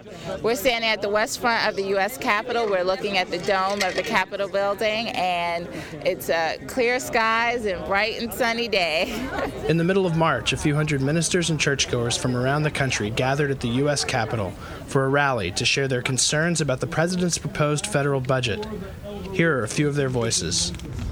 We're standing at the west front of the U.S. Capitol. We're looking at the dome of the Capitol building, and it's clear skies and bright and sunny day. In the middle of March, a few hundred ministers and churchgoers from around the country gathered at the U.S. Capitol for a rally to share their concerns about the president's proposed federal budget. Here are a few of their voices.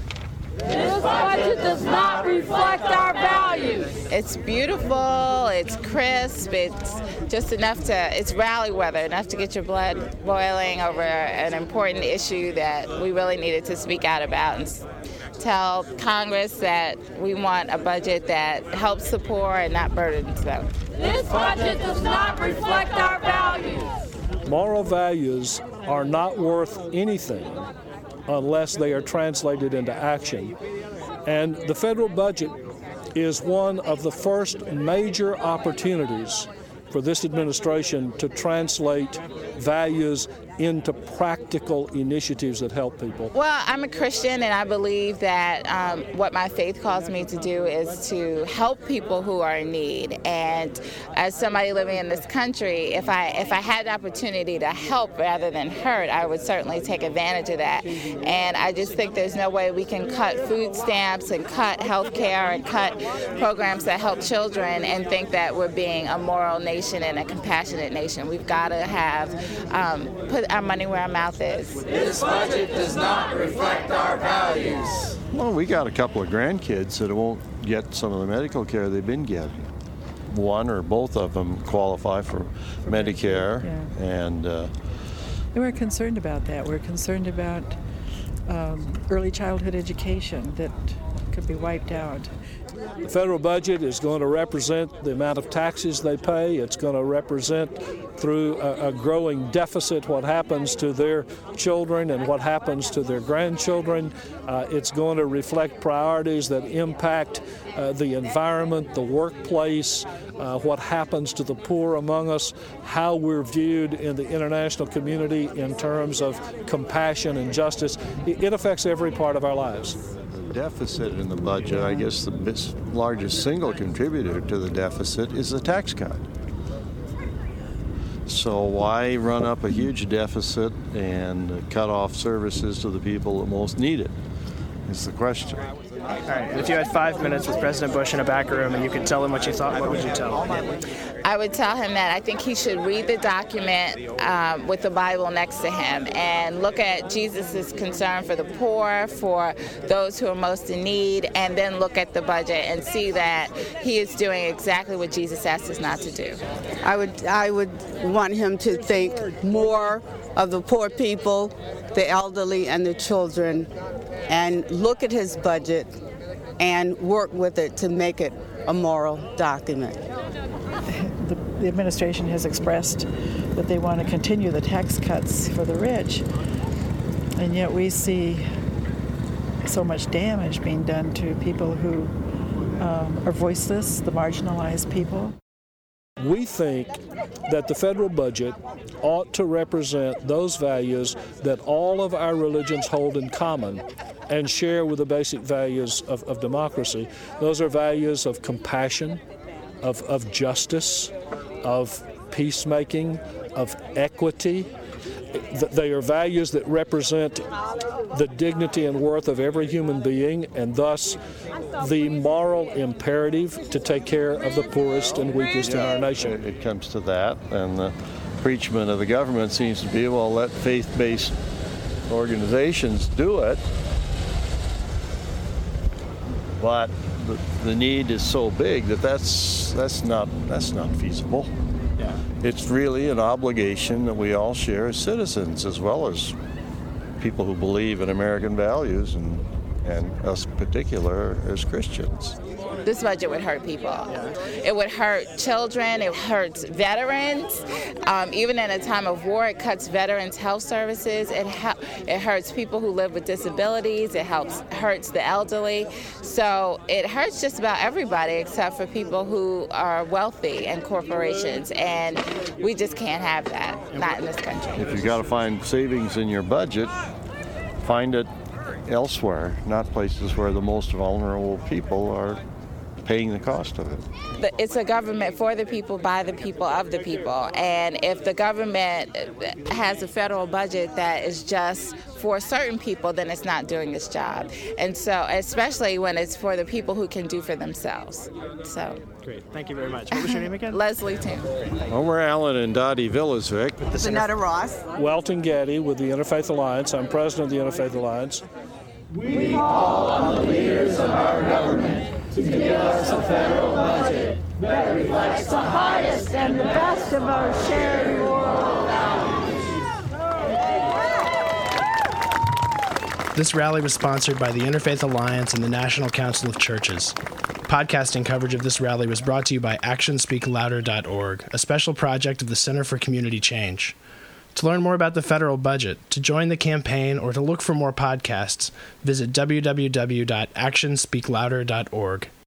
This budget does not reflect our values. It's beautiful, it's crisp, it's just enough it's rally weather, enough to get your blood boiling over an important issue that we really needed to speak out about and tell Congress that we want a budget that helps the poor and not burdens them. This budget does not reflect our values. Moral values are not worth anything unless they are translated into action. And the federal budget is one of the first major opportunities for this administration to translate values into practical initiatives that help people. Well, I'm a Christian, and I believe that what my faith calls me to do is to help people who are in need. And as somebody living in this country, if I had the opportunity to help rather than hurt, I would certainly take advantage of that. And I just think there's no way we can cut food stamps and cut health care and cut programs that help children and think that we're being a moral nation and a compassionate nation. We've got to have put our money where our mouth is. This budget does not reflect our values. Well, we got a couple of grandkids that won't get some of the medical care they've been getting. One or both of them qualify for Medicare, and we're concerned about that. We're concerned about early childhood education that could be wiped out. The federal budget is going to represent the amount of taxes they pay. It's going to represent, through a growing deficit, what happens to their children and what happens to their grandchildren. It's going to reflect priorities that impact the environment, the workplace, what happens to the poor among us, how we're viewed in the international community in terms of compassion and justice. It affects every part of our lives. Deficit in the budget, I guess the largest single contributor to the deficit is the tax cut. So why run up a huge deficit and cut off services to the people that most need it, is the question. All right, if you had 5 minutes with President Bush in a back room and you could tell him what you thought, what would you tell him? I would tell him that I think he should read the document with the Bible next to him and look at Jesus' concern for the poor, for those who are most in need, and then look at the budget and see that he is doing exactly what Jesus asked us not to do. I would want him to think more of the poor people, the elderly, and the children, and look at his budget and work with it to make it a moral document. The administration has expressed that they want to continue the tax cuts for the rich, and yet we see so much damage being done to people who are voiceless, the marginalized people. We think that the federal budget ought to represent those values that all of our religions hold in common and share with the basic values of democracy. Those are values of compassion, of justice, of peacemaking, of equity. They are values that represent the dignity and worth of every human being, and thus the moral imperative to take care of the poorest and weakest in our nation. It comes to that, and the preachment of the government seems to be, well, let faith-based organizations do it. But the need is so big that that's not feasible. Yeah. It's really an obligation that we all share as citizens, as well as people who believe in American values, and us in particular as Christians. This budget would hurt people. It would hurt children. It hurts veterans. Even in a time of war, it cuts veterans' health services. It hurts people who live with disabilities. It hurts the elderly. So it hurts just about everybody except for people who are wealthy and corporations. And we just can't have that, not in this country. If you've got to find savings in your budget, find it elsewhere, not places where the most vulnerable people are paying the cost of it. It's a government for the people, by the people, of the people. And if the government has a federal budget that is just for certain people, then it's not doing its job. And so, especially when it's for the people who can do for themselves. So. Great. Thank you very much. What was your name again? Leslie Toon. Homer Allen and Dottie Villasvic. Vanetta Ross. Welton Getty with the Interfaith Alliance. I'm president of the Interfaith Alliance. We call on the leaders of our government to give us a federal budget that reflects the highest and the best of our shared moral values. This rally was sponsored by the Interfaith Alliance and the National Council of Churches. Podcasting coverage of this rally was brought to you by actionspeaklouder.org, a special project of the Center for Community Change. To learn more about the federal budget, to join the campaign, or to look for more podcasts, visit www.actionspeaklouder.org.